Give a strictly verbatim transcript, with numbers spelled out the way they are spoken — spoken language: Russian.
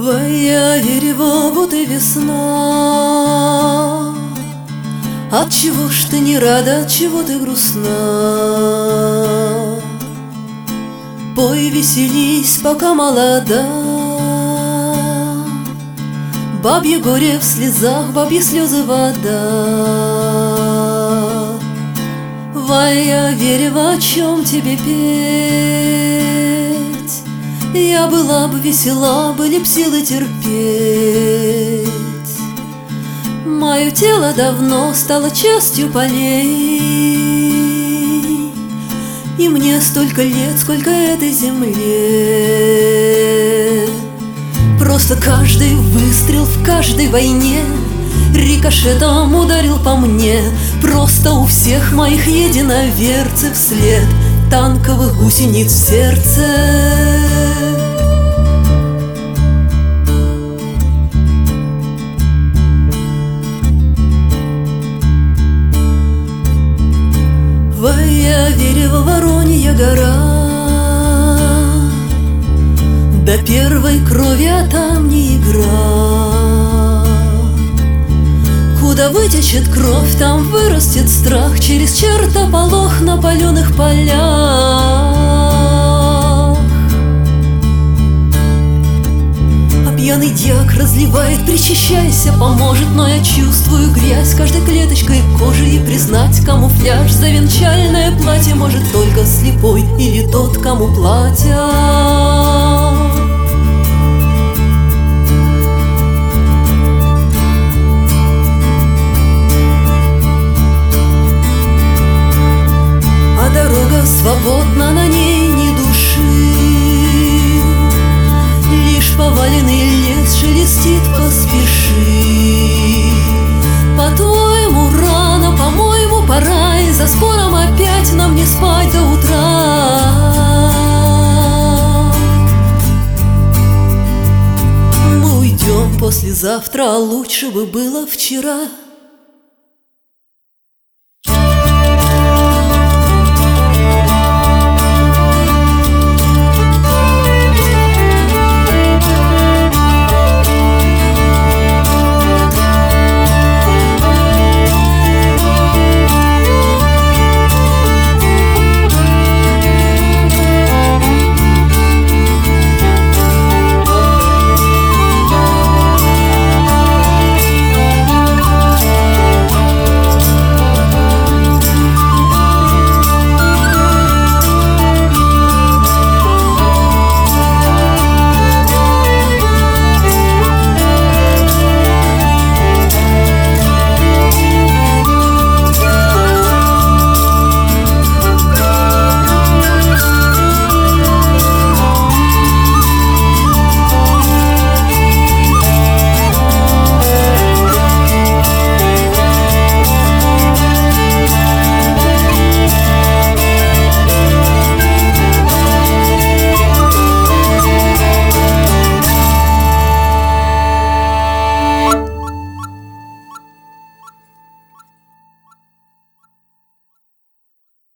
Твоя дерево, вот и весна. Отчего ж ты не рада, отчего ты грустна? Пой, веселись, пока молода. Бабье горе в слезах, бабьи слезы вода. Твоя дерево, о чем тебе петь? Я была бы весела, были б силы терпеть. Мое тело давно стало частью полей, и мне столько лет, сколько этой земле. Просто каждый выстрел в каждой войне рикошетом ударил по мне. Просто у всех моих единоверцев след танковых гусениц в сердце. Твоя дерево, Воронья гора, до первой крови, а там не игра. Куда вытечет кровь, там вырастет страх. Через чертополох на паленых полях. А пьяный дьяк разливает: причащайся, поможет. Но я чувствую грязь каждой клеточкой кожи, и признать камуфляж за венчальное платье может только слепой или тот, кому платят. Свободно, на ней ни души, лишь поваленный лес шелестит: поспеши. По-твоему рано, по-моему пора, и за спором опять нам не спать до утра. Мы уйдем послезавтра, а лучше бы было вчера.